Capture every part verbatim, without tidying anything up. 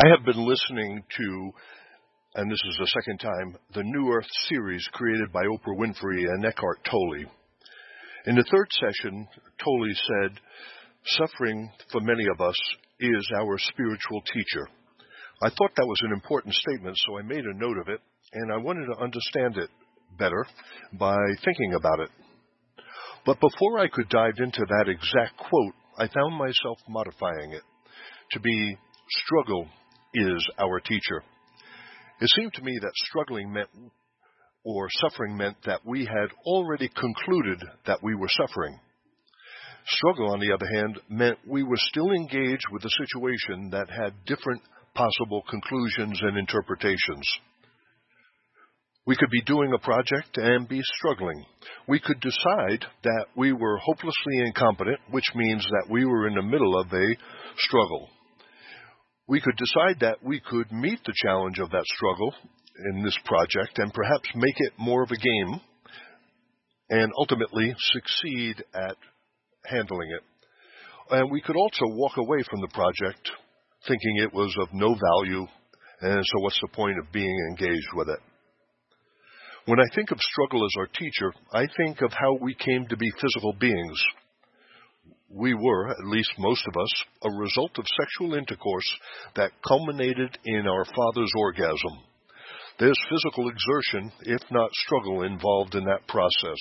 I have been listening to, and this is the second time, the New Earth series created by Oprah Winfrey and Eckhart Tolle. In the third session, Tolle said, "Suffering for many of us is our spiritual teacher." I thought that was an important statement, so I made a note of it, and I wanted to understand it better by thinking about it. But before I could dive into that exact quote, I found myself modifying it to be, "Struggle is our teacher." It seemed to me that struggling meant, or suffering meant, that we had already concluded that we were suffering. Struggle, on the other hand, meant we were still engaged with a situation that had different possible conclusions and interpretations. We could be doing a project and be struggling. We could decide that we were hopelessly incompetent, which means that we were in the middle of a struggle. We could decide that we could meet the challenge of that struggle in this project and perhaps make it more of a game and ultimately succeed at handling it. And we could also walk away from the project thinking it was of no value, and so what's the point of being engaged with it? When I think of struggle as our teacher, I think of how we came to be physical beings. We were, at least most of us, a result of sexual intercourse that culminated in our father's orgasm. There's physical exertion, if not struggle, involved in that process.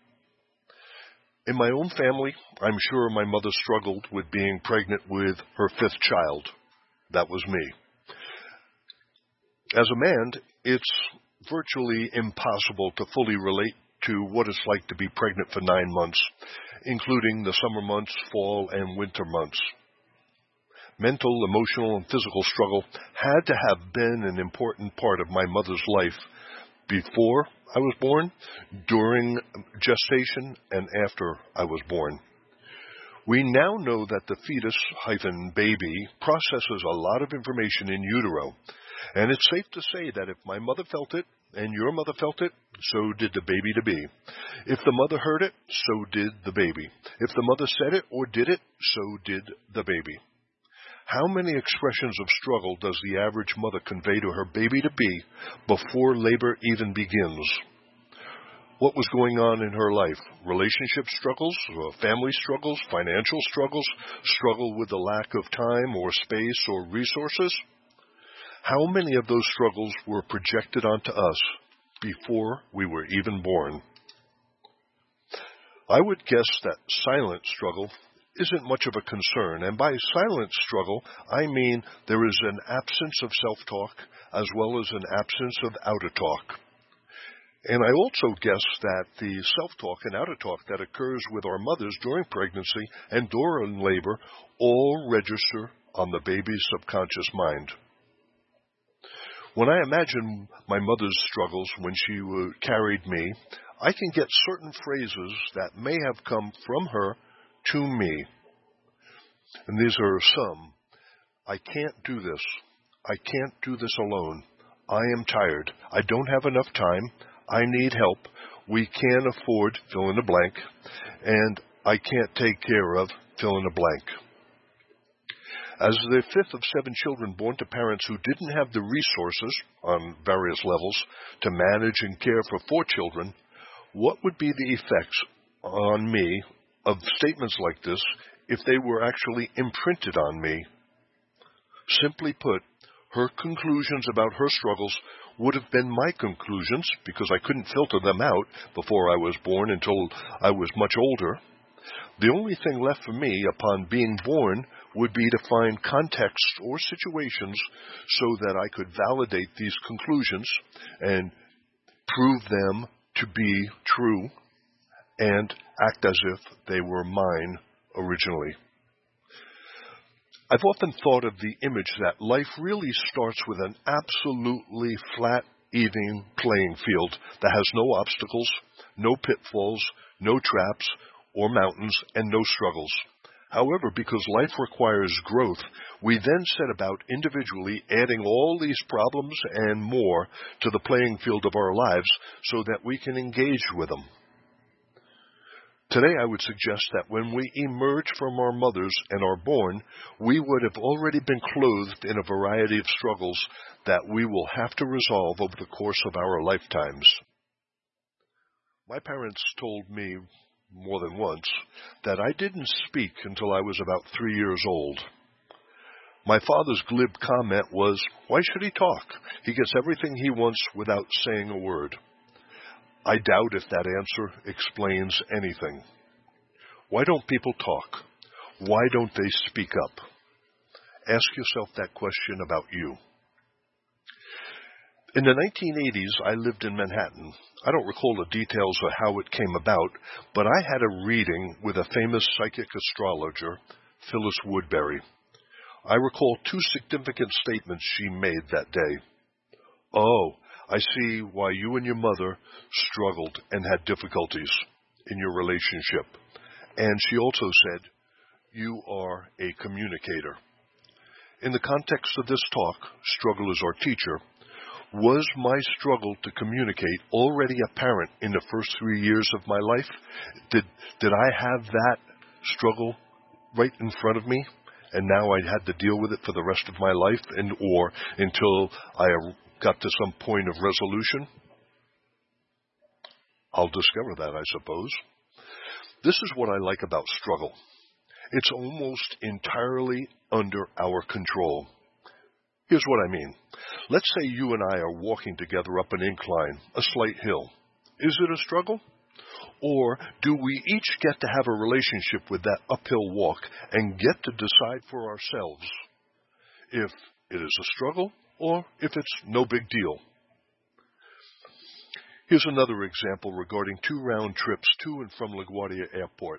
In my own family, I'm sure my mother struggled with being pregnant with her fifth child. That was me. As a man, it's virtually impossible to fully relate to what it's like to be pregnant for nine months, including the summer months, fall, and winter months. Mental, emotional, and physical struggle had to have been an important part of my mother's life before I was born, during gestation, and after I was born. We now know that the fetus-baby processes a lot of information in utero, and it's safe to say that if my mother felt it, and your mother felt it, so did the baby-to-be. If the mother heard it, so did the baby. If the mother said it or did it, so did the baby. How many expressions of struggle does the average mother convey to her baby-to-be before labor even begins? What was going on in her life? Relationship struggles, family struggles, financial struggles, struggle with the lack of time or space or resources? How many of those struggles were projected onto us before we were even born? I would guess that silent struggle isn't much of a concern, and by silent struggle, I mean there is an absence of self-talk as well as an absence of outer talk. And I also guess that the self-talk and outer talk that occurs with our mothers during pregnancy and during labor all register on the baby's subconscious mind. When I imagine my mother's struggles when she carried me, I can get certain phrases that may have come from her to me. And these are some. I can't do this. I can't do this alone. I am tired. I don't have enough time. I need help. We can't afford fill in the blank. And I can't take care of fill in the blank. As the fifth of seven children born to parents who didn't have the resources on various levels to manage and care for four children, what would be the effects on me of statements like this if they were actually imprinted on me? Simply put, her conclusions about her struggles would have been my conclusions because I couldn't filter them out before I was born until I was much older. The only thing left for me upon being born would be to find context or situations so that I could validate these conclusions and prove them to be true and act as if they were mine originally. I've often thought of the image that life really starts with an absolutely flat, even playing field that has no obstacles, no pitfalls, no traps, or mountains, and no struggles. However, because life requires growth, we then set about individually adding all these problems and more to the playing field of our lives so that we can engage with them. Today I would suggest that when we emerge from our mothers and are born, we would have already been clothed in a variety of struggles that we will have to resolve over the course of our lifetimes. My parents told me more than once that I didn't speak until I was about three years old. My father's glib comment was, "Why should he talk? He gets everything he wants without saying a word." I doubt if that answer explains anything. Why don't people talk? Why don't they speak up? Ask yourself that question about you. In the nineteen eighties, I lived in Manhattan. I don't recall the details of how it came about, but I had a reading with a famous psychic astrologer, Phyllis Woodbury. I recall two significant statements she made that day. "Oh, I see why you and your mother struggled and had difficulties in your relationship." And she also said, "You are a communicator." In the context of this talk, Struggle is Our Teacher, was my struggle to communicate already apparent in the first three years of my life? Did, did I have that struggle right in front of me? And now I had to deal with it for the rest of my life, and or until I got to some point of resolution? I'll discover that, I suppose. This is what I like about struggle. It's almost entirely under our control. Here's what I mean. Let's say you and I are walking together up an incline, a slight hill. Is it a struggle? Or do we each get to have a relationship with that uphill walk and get to decide for ourselves if it is a struggle or if it's no big deal? Here's another example regarding two round trips to and from LaGuardia Airport.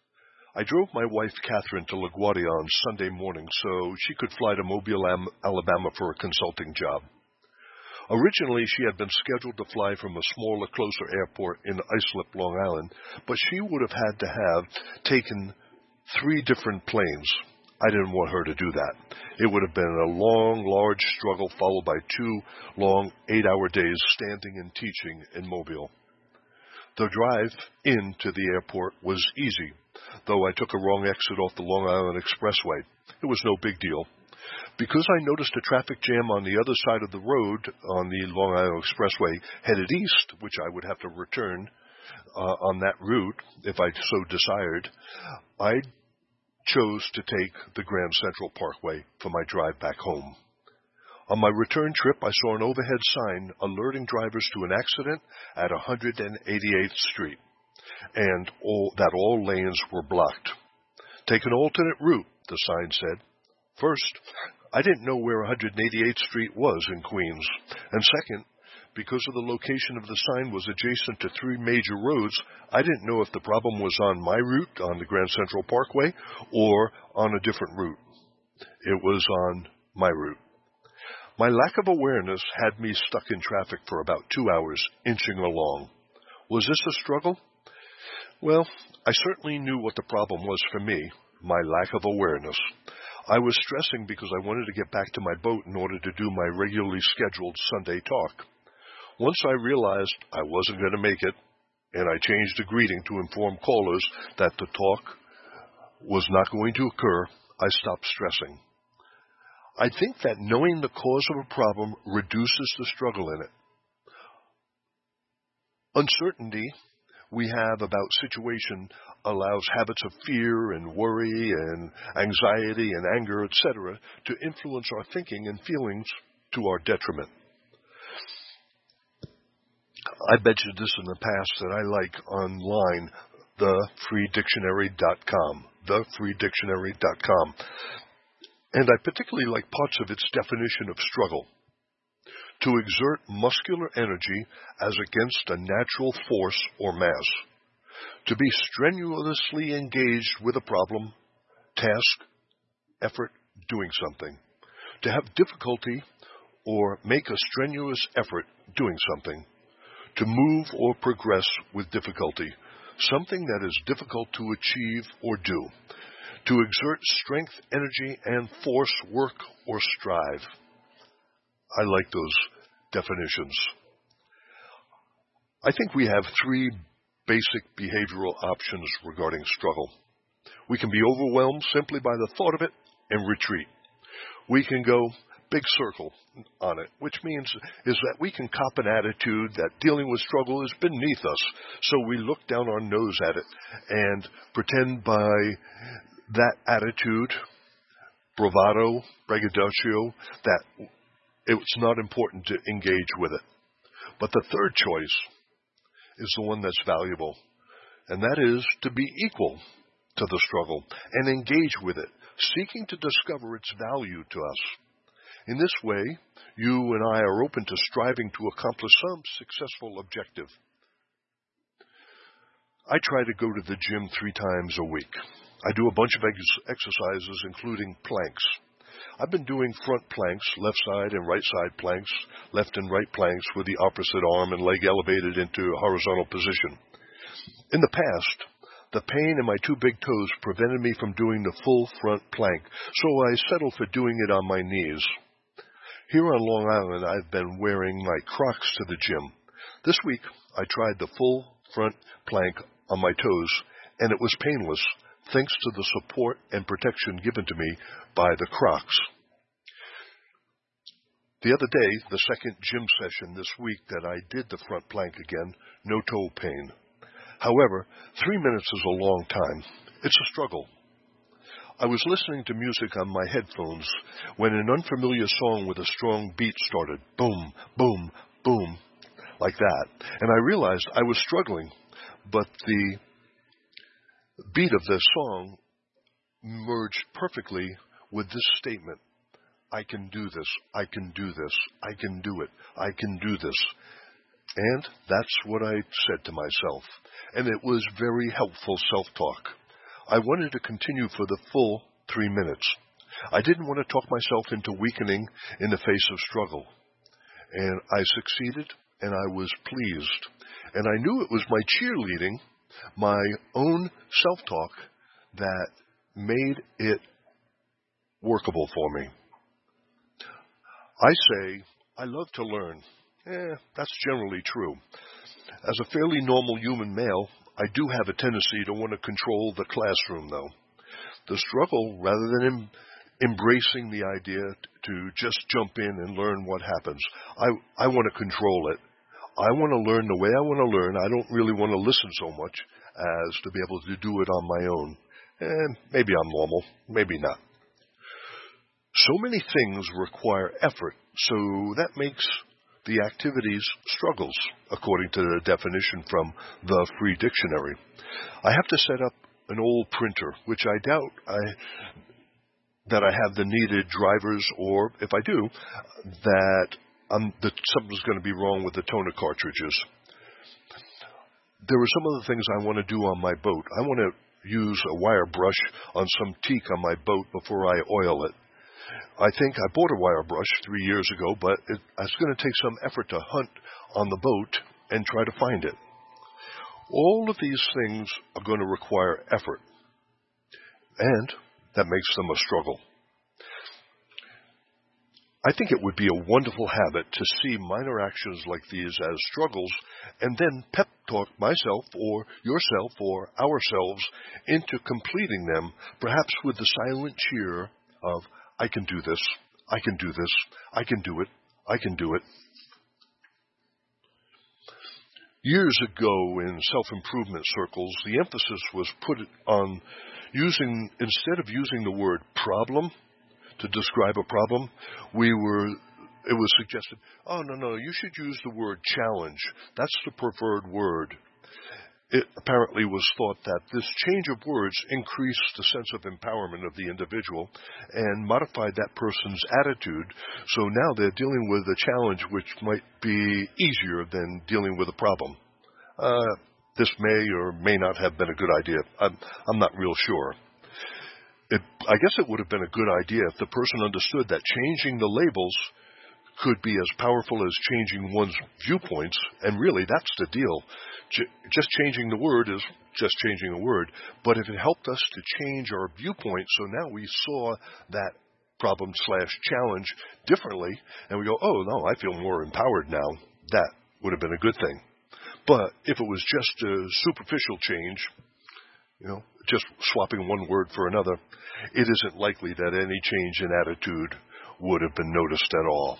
I drove my wife, Catherine, to LaGuardia on Sunday morning so she could fly to Mobile, Alabama for a consulting job. Originally, she had been scheduled to fly from a smaller, closer airport in Islip, Long Island, but she would have had to have taken three different planes. I didn't want her to do that. It would have been a long, large struggle followed by two long, eight-hour days standing and teaching in Mobile. The drive into the airport was easy, though I took a wrong exit off the Long Island Expressway. It was no big deal. Because I noticed a traffic jam on the other side of the road on the Long Island Expressway headed east, which I would have to return uh, on that route if I so desired, I chose to take the Grand Central Parkway for my drive back home. On my return trip, I saw an overhead sign alerting drivers to an accident at one hundred eighty-eighth Street, and all, that all lanes were blocked. Take an alternate route, the sign said. First, I didn't know where one hundred eighty-eighth Street was in Queens, and second, because of the location of the sign was adjacent to three major roads, I didn't know if the problem was on my route on the Grand Central Parkway or on a different route. It was on my route. My lack of awareness had me stuck in traffic for about two hours, inching along. Was this a struggle? Well, I certainly knew what the problem was for me, my lack of awareness. I was stressing because I wanted to get back to my boat in order to do my regularly scheduled Sunday talk. Once I realized I wasn't going to make it, and I changed the greeting to inform callers that the talk was not going to occur, I stopped stressing. I think that knowing the cause of a problem reduces the struggle in it. Uncertainty we have about situation allows habits of fear and worry and anxiety and anger, et cetera, to influence our thinking and feelings to our detriment. I mentioned this in the past that I like online, the free dictionary dot com, the free dictionary dot com. And I particularly like parts of its definition of struggle. To exert muscular energy as against a natural force or mass. To be strenuously engaged with a problem, task, effort, doing something. To have difficulty or make a strenuous effort doing something. To move or progress with difficulty. Something that is difficult to achieve or do. To exert strength, energy, and force, work, or strive. I like those definitions. I think we have three basic behavioral options regarding struggle. We can be overwhelmed simply by the thought of it and retreat. We can go big circle on it, which means is that we can cop an attitude that dealing with struggle is beneath us. So we look down our nose at it and pretend by that attitude, bravado, braggadocio, that it's not important to engage with it. But the third choice is the one that's valuable, and that is to be equal to the struggle and engage with it, seeking to discover its value to us. In this way, you and I are open to striving to accomplish some successful objective. I try to go to the gym three times a week. I do a bunch of ex- exercises, including planks. I've been doing front planks, left side and right side planks, left and right planks with the opposite arm and leg elevated into a horizontal position. In the past, the pain in my two big toes prevented me from doing the full front plank, so I settled for doing it on my knees. Here on Long Island, I've been wearing my Crocs to the gym. This week, I tried the full front plank on my toes, and it was painless, thanks to the support and protection given to me by the Crocs. The other day, the second gym session this week that I did the front plank again, no toe pain. However, three minutes is a long time. It's a struggle. I was listening to music on my headphones when an unfamiliar song with a strong beat started. Boom, boom, boom, like that. And I realized I was struggling, but the beat of this song merged perfectly with this statement. I can do this, I can do this, I can do it, I can do this. And that's what I said to myself. And it was very helpful self-talk. I wanted to continue for the full three minutes. I didn't want to talk myself into weakening in the face of struggle. And I succeeded, and I was pleased. And I knew it was my cheerleading, my own self-talk, that made it workable for me. I say, I love to learn. Eh, that's generally true. As a fairly normal human male, I do have a tendency to want to control the classroom, though. The struggle, rather than em- embracing the idea to just jump in and learn what happens, I, I want to control it. I want to learn the way I want to learn. I don't really want to listen so much as to be able to do it on my own. And maybe I'm normal, maybe not. So many things require effort, so that makes the activities struggles, according to the definition from the Free Dictionary. I have to set up an old printer, which I doubt I, that I have the needed drivers, or if I do, that, um, that something's going to be wrong with the toner cartridges. There are some other things I want to do on my boat. I want to use a wire brush on some teak on my boat before I oil it. I think I bought a wire brush three years ago, but it, it's going to take some effort to hunt on the boat and try to find it. All of these things are going to require effort, and that makes them a struggle. I think it would be a wonderful habit to see minor actions like these as struggles and then pep talk myself or yourself or ourselves into completing them, perhaps with the silent cheer of, I can do this, I can do this, I can do it, I can do it. Years ago in self-improvement circles, the emphasis was put on using, instead of using the word problem to describe a problem, we were, it was suggested, oh, no, no, you should use the word challenge. That's the preferred word. It apparently was thought that this change of words increased the sense of empowerment of the individual and modified that person's attitude. So now they're dealing with a challenge which might be easier than dealing with a problem. Uh, this may or may not have been a good idea. I'm, I'm not real sure. It, I guess it would have been a good idea if the person understood that changing the labels could be as powerful as changing one's viewpoints, and really that's the deal. J- just changing the word is just changing a word, but if it helped us to change our viewpoint, so now we saw that problem slash challenge differently, and we go, oh no, I feel more empowered now, that would have been a good thing. But if it was just a superficial change, you know, just swapping one word for another, it isn't likely that any change in attitude would have been noticed at all.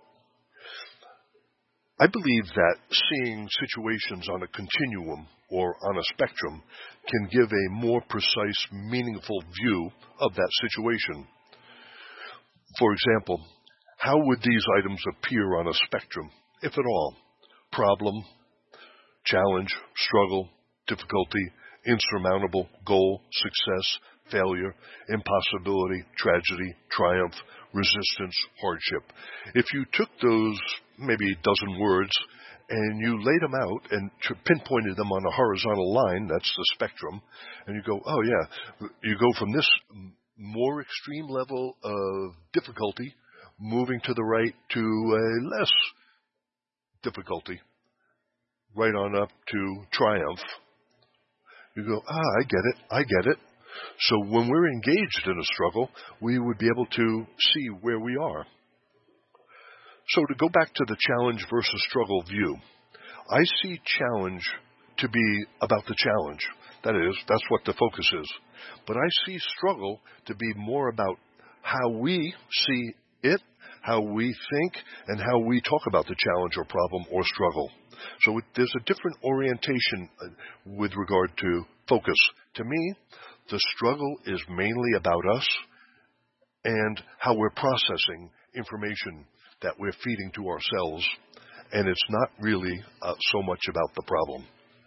I believe that seeing situations on a continuum or on a spectrum can give a more precise, meaningful view of that situation. For example, how would these items appear on a spectrum, if at all? Problem, challenge, struggle, difficulty, insurmountable, goal, success, failure, impossibility, tragedy, triumph, resistance, hardship. If you took those maybe a dozen words and you laid them out and pinpointed them on a horizontal line, that's the spectrum, and you go, oh yeah, you go from this more extreme level of difficulty moving to the right to a less difficulty, right on up to triumph. You go, ah, I get it, I get it. So when we're engaged in a struggle, we would be able to see where we are. So to go back to the challenge versus struggle view, I see challenge to be about the challenge. That is, that's what the focus is. But I see struggle to be more about how we see it, how we think, and how we talk about the challenge or problem or struggle. So it, there's a different orientation with regard to focus. To me, the struggle is mainly about us and how we're processing information that we're feeding to ourselves, and it's not really uh, so much about the problem.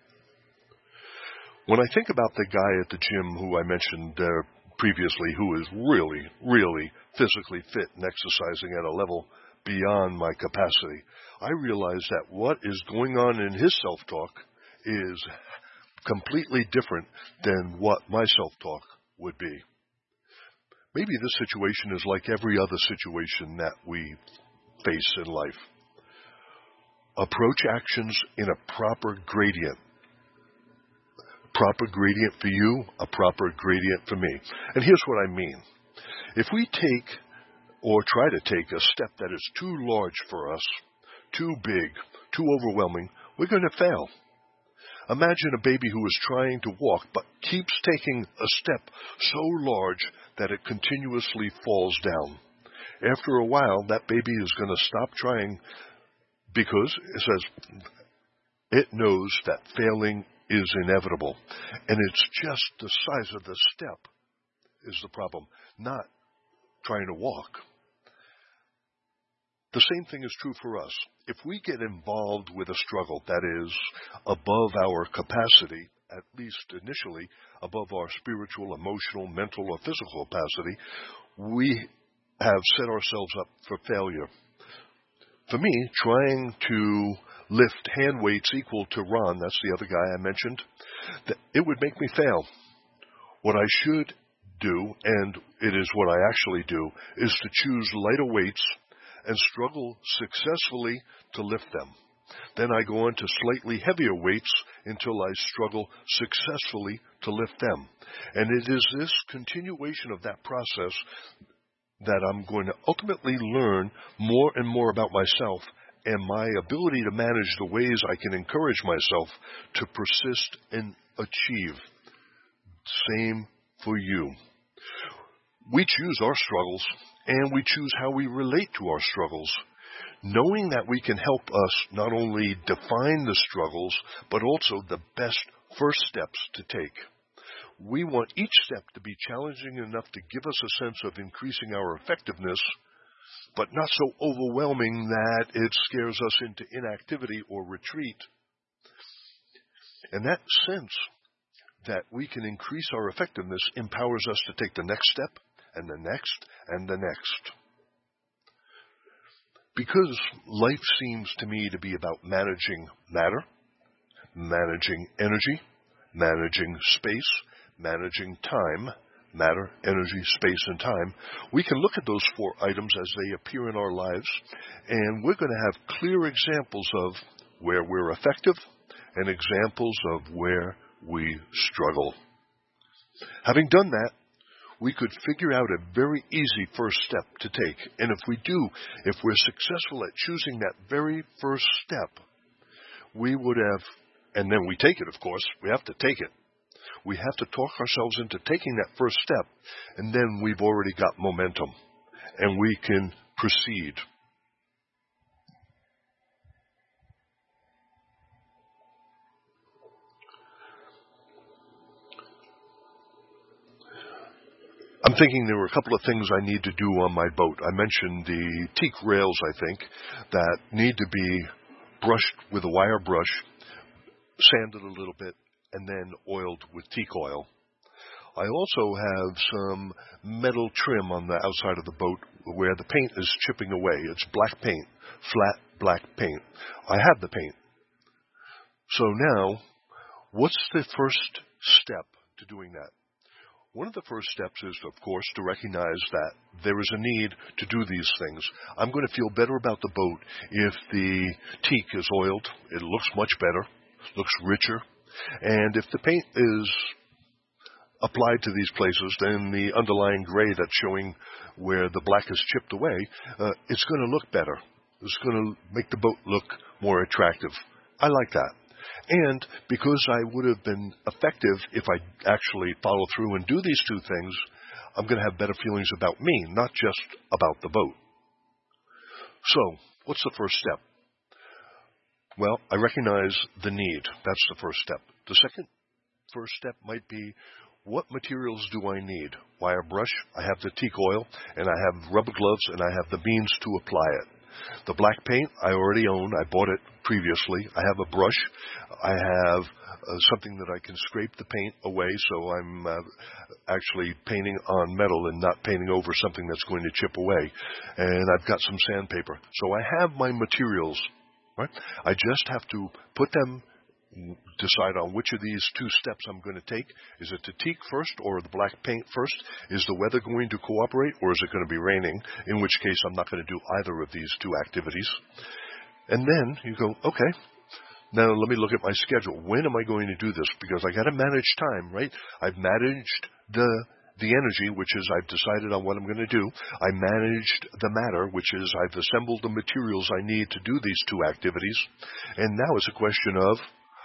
When I think about the guy at the gym who I mentioned uh, previously, who is really, really physically fit and exercising at a level beyond my capacity, I realize that what is going on in his self-talk is completely different than what my self-talk would be. Maybe this situation is like every other situation that we face in life. Approach actions in a proper gradient. Proper gradient for you, a proper gradient for me. And here's what I mean. If we take or try to take a step that is too large for us, too big, too overwhelming, we're going to fail. Imagine a baby who is trying to walk but keeps taking a step so large that it continuously falls down. After a while, that baby is going to stop trying because it says it knows that failing is inevitable. And it's just the size of the step is the problem, not trying to walk. The same thing is true for us. If we get involved with a struggle that is above our capacity, at least initially, above our spiritual, emotional, mental, or physical capacity, we have set ourselves up for failure. For me, trying to lift hand weights equal to Ron, that's the other guy I mentioned, it would make me fail. What I should do, and it is what I actually do, is to choose lighter weights and struggle successfully to lift them. Then I go on to slightly heavier weights until I struggle successfully to lift them. And it is this continuation of that process that I'm going to ultimately learn more and more about myself and my ability to manage the ways I can encourage myself to persist and achieve. Same for you. We choose our struggles, and we choose how we relate to our struggles, knowing that we can help us not only define the struggles, but also the best first steps to take. We want each step to be challenging enough to give us a sense of increasing our effectiveness, but not so overwhelming that it scares us into inactivity or retreat. And that sense that we can increase our effectiveness empowers us to take the next step, and the next, and the next. Because life seems to me to be about managing matter, managing energy, managing space, managing time, matter, energy, space, and time, we can look at those four items as they appear in our lives, and we're going to have clear examples of where we're effective and examples of where we struggle. Having done that, we could figure out a very easy first step to take. And if we do, if we're successful at choosing that very first step, we would have And then we take it, of course. We have to take it. We have to talk ourselves into taking that first step, and then we've already got momentum, and we can proceed. I'm thinking there were a couple of things I need to do on my boat. I mentioned the teak rails, I think, that need to be brushed with a wire brush, sanded a little bit, and then oiled with teak oil. I also have some metal trim on the outside of the boat where the paint is chipping away. It's black paint, flat black paint. I have the paint. So now, what's the first step to doing that? One of the first steps is, of course, to recognize that there is a need to do these things. I'm going to feel better about the boat if the teak is oiled. It looks much better, looks richer. And if the paint is applied to these places, then the underlying gray that's showing where the black is chipped away, uh, it's going to look better. It's going to make the boat look more attractive. I like that. And because I would have been effective if I actually follow through and do these two things, I'm going to have better feelings about me, not just about the boat. So, what's the first step? Well, I recognize the need. That's the first step. The second first step might be, what materials do I need? Wire brush, I have the teak oil, and I have rubber gloves, and I have the means to apply it. The black paint I already own. I bought it previously. I have a brush. I have uh, something that I can scrape the paint away, so I'm uh, actually painting on metal and not painting over something that's going to chip away. And I've got some sandpaper. So I have my materials. Right? I just have to put them, decide on which of these two steps I'm going to take. Is it the teak first or the black paint first? Is the weather going to cooperate, or is it going to be raining? In which case, I'm not going to do either of these two activities. And then you go, okay, now let me look at my schedule. When am I going to do this? Because I got to manage time, right? I've managed the the energy, which is I've decided on what I'm going to do. I managed the matter, which is I've assembled the materials I need to do these two activities. And now it's a question of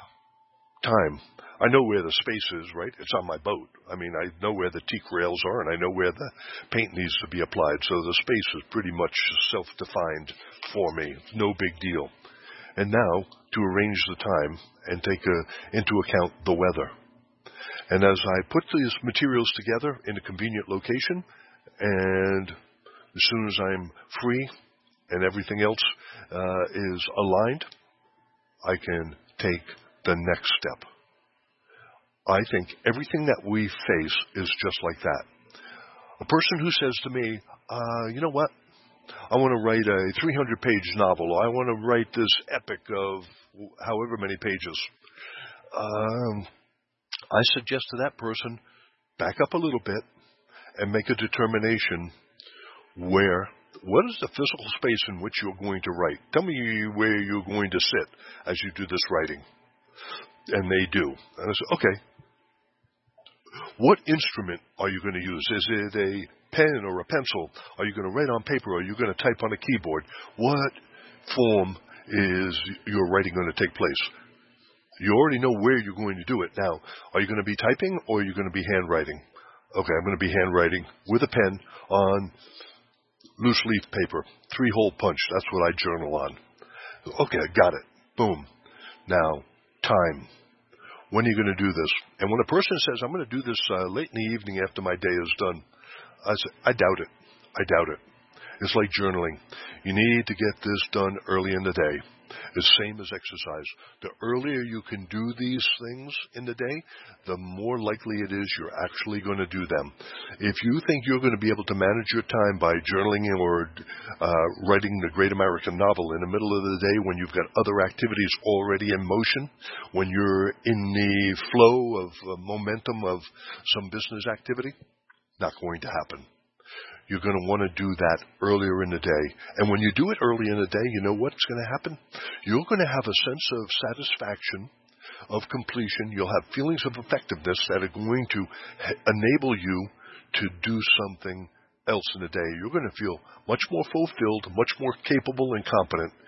time. I know where the space is, right? It's on my boat. I mean, I know where the teak rails are, and I know where the paint needs to be applied. So the space is pretty much self-defined for me. No big deal. And now, to arrange the time and take a, into account the weather. And as I put these materials together in a convenient location, and as soon as I'm free and everything else uh, is aligned, I can take the next step. I think everything that we face is just like that. A person who says to me, uh, you know what, I want to write a three hundred page novel, or I want to write this epic of however many pages. Um, I suggest to that person, back up a little bit and make a determination where, what is the physical space in which you're going to write? Tell me where you're going to sit as you do this writing. And they do. And I say, okay, what instrument are you going to use? Is it a pen or a pencil? Are you going to write on paper, or are you going to type on a keyboard? What form is your writing going to take place? You already know where you're going to do it. Now, are you going to be typing, or are you going to be handwriting? Okay, I'm going to be handwriting with a pen on loose leaf paper, three-hole punch. That's what I journal on. Okay, got it. Boom. Now, time. When are you going to do this? And when a person says, I'm going to do this uh, late in the evening after my day is done, I say, I doubt it. I doubt it. It's like journaling. You need to get this done early in the day. The same as exercise. The earlier you can do these things in the day, the more likely it is you're actually going to do them. If you think you're going to be able to manage your time by journaling or uh, writing the great American novel in the middle of the day when you've got other activities already in motion, when you're in the flow of uh, momentum of some business activity, not going to happen. You're going to want to do that earlier in the day. And when you do it early in the day, you know what's going to happen? You're going to have a sense of satisfaction, of completion. You'll have feelings of effectiveness that are going to enable you to do something else in the day. You're going to feel much more fulfilled, much more capable and competent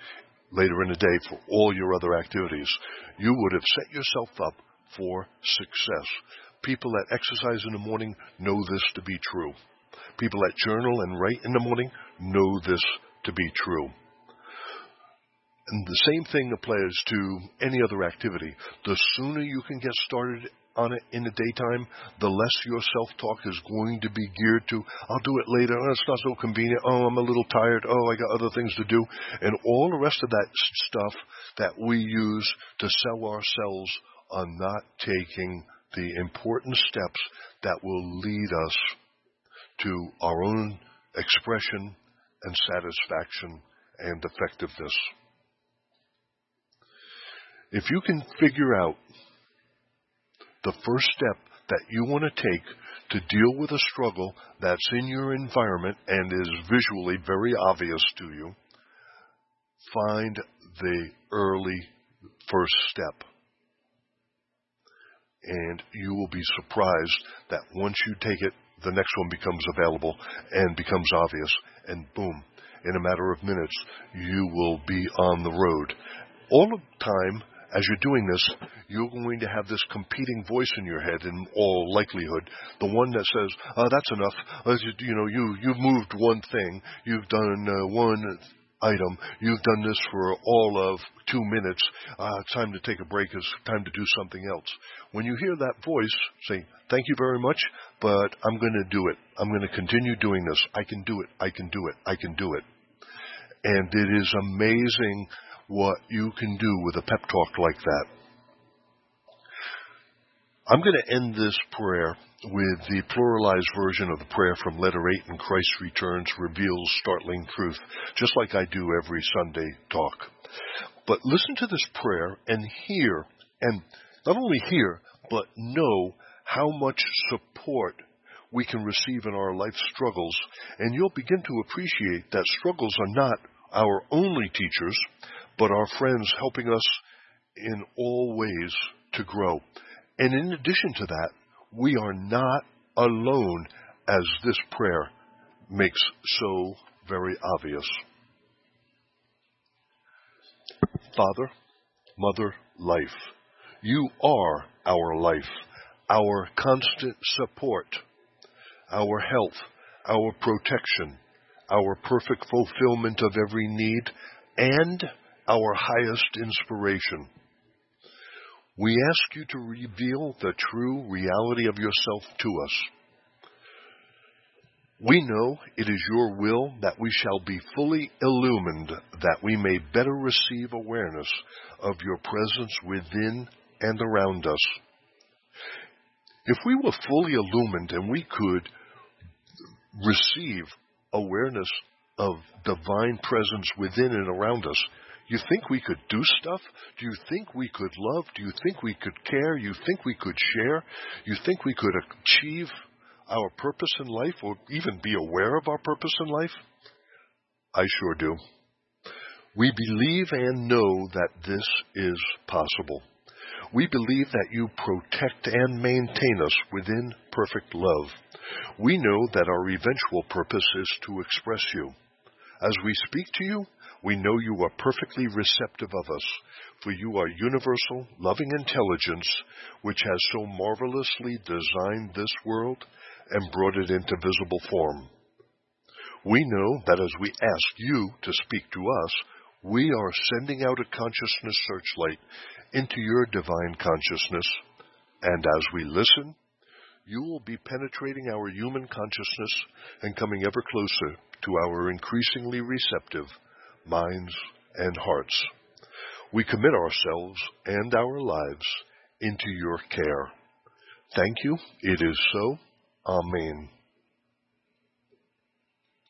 later in the day for all your other activities. You would have set yourself up for success. People that exercise in the morning know this to be true. People that journal and write in the morning know this to be true. And the same thing applies to any other activity. The sooner you can get started on it in the daytime, the less your self-talk is going to be geared to, I'll do it later, oh, it's not so convenient, oh, I'm a little tired, oh, I got other things to do, and all the rest of that stuff that we use to sell ourselves on not taking the important steps that will lead us to our own expression and satisfaction and effectiveness. If you can figure out the first step that you want to take to deal with a struggle that's in your environment and is visually very obvious to you, find the early first step. And you will be surprised that once you take it, the next one becomes available and becomes obvious. And boom, in a matter of minutes, you will be on the road. All the time, as you're doing this, you're going to have this competing voice in your head in all likelihood. The one that says, oh, that's enough. Uh, you, you know, you, you've moved one thing. You've done uh, one item. You've done this for all of two minutes. Uh, it's time to take a break. It's time to do something else. When you hear that voice say, thank you very much, but I'm going to do it. I'm going to continue doing this. I can do it. I can do it. I can do it. And it is amazing what you can do with a pep talk like that. I'm going to end this prayer with the pluralized version of the prayer from Letter eight in Christ Returns Reveals Startling Truth, just like I do every Sunday talk. But listen to this prayer and hear, and not only hear, but know how much support we can receive in our life struggles, and you'll begin to appreciate that struggles are not our only teachers, but our friends helping us in all ways to grow. And in addition to that, we are not alone, as this prayer makes so very obvious. Father, Mother, Life, you are our life, our constant support, our health, our protection, our perfect fulfillment of every need, and our highest inspiration. We ask you to reveal the true reality of yourself to us. We know it is your will that we shall be fully illumined, that we may better receive awareness of your presence within and around us. If we were fully illumined and we could receive awareness of divine presence within and around us, you think we could do stuff? Do you think we could love? Do you think we could care? You think we could share? You think we could achieve our purpose in life, or even be aware of our purpose in life? I sure do. We believe and know that this is possible. We believe that you protect and maintain us within perfect love. We know that our eventual purpose is to express you. As we speak to you, we know you are perfectly receptive of us, for you are universal, loving intelligence, which has so marvelously designed this world and brought it into visible form. We know that as we ask you to speak to us, we are sending out a consciousness searchlight into your divine consciousness, and as we listen, you will be penetrating our human consciousness and coming ever closer to our increasingly receptive minds and hearts. We commit ourselves and our lives into your care. Thank you. It is so. Amen.